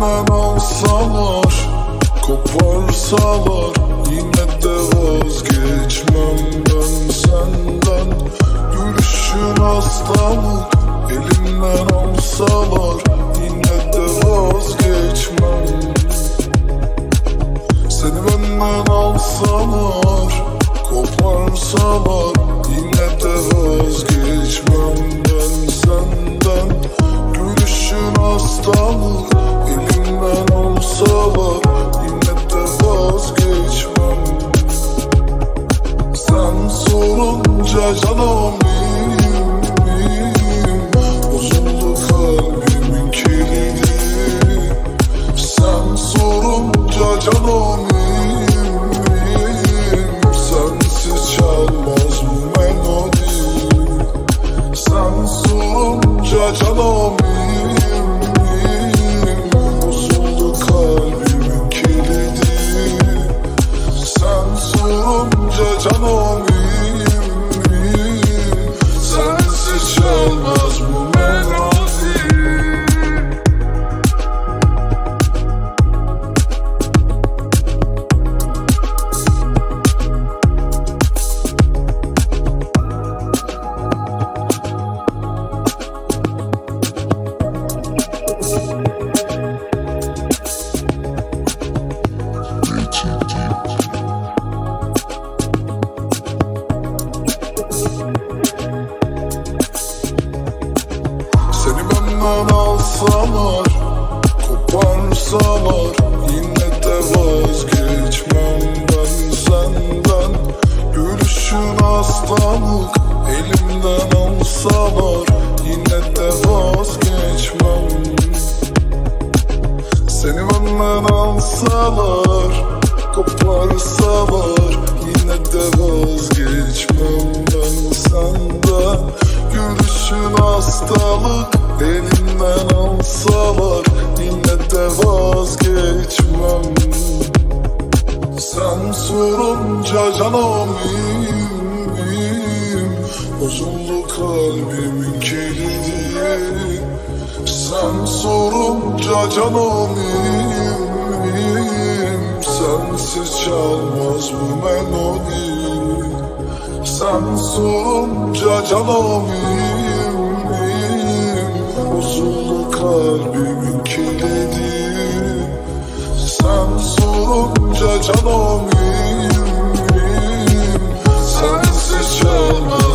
benden alsalar, koparsalar, yine de vazgeçmem ben senden. Gülüşün hastalık, elimden alsalar, yine de vazgeçmem. Seni benden alsalar, koparsalar, yine de vazgeçmem ben senden. Gülüşün hastalık, elimden alsalar, yine de vazgeçmem. Sen sorunca canım bozuldu kalbimin kilidi. Sen sorunca canım sensiz çalmaz bu melodi. Sen sorunca canım bozuldu kalbimin kilidi. Sen sorunca canım sensiz çalmaz bu melodi. Seni benden alsalar, koparsalar, yine de vazgeçmem ben senden. Gülüşün hastalık, elimden alsalar, yine de vazgeçmem. Seni benden alsalar, koparsalar, yine de vazgeçmem ben senden. Gülüşün hastalık, elimden alsalar, yine de vazgeçmem. Sen sorunca canım bozuldu kalbimin kilidi. Sen sorunca canım sensiz çalmaz bu melodi. Sen sorunca canım bozuldu kalbimin kilidi. Sen sorunca canım sensiz çalmaz